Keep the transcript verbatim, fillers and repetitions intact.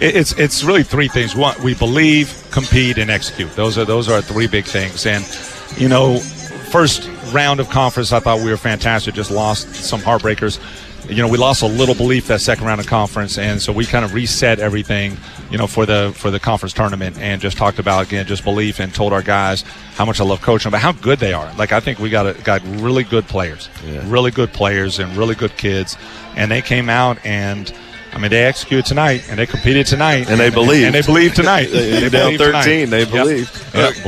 it, it's it's really three things. One, we believe, compete, and execute. Those are those are our three big things. And you know, first round of conference, I thought we were fantastic. Just lost some heartbreakers. You know, we lost a little belief that second round of conference, and so we kind of reset everything, you know, for the for the conference tournament, and just talked about, again, just belief, and told our guys how much I love coaching, but how good they are. Like, I think we got a, got really good players, yeah. really good players and really good kids, and they came out and, I mean, they executed tonight, and they competed tonight. And they believed. And they believed tonight. You're down thirteen, they believed. Yep. Yep.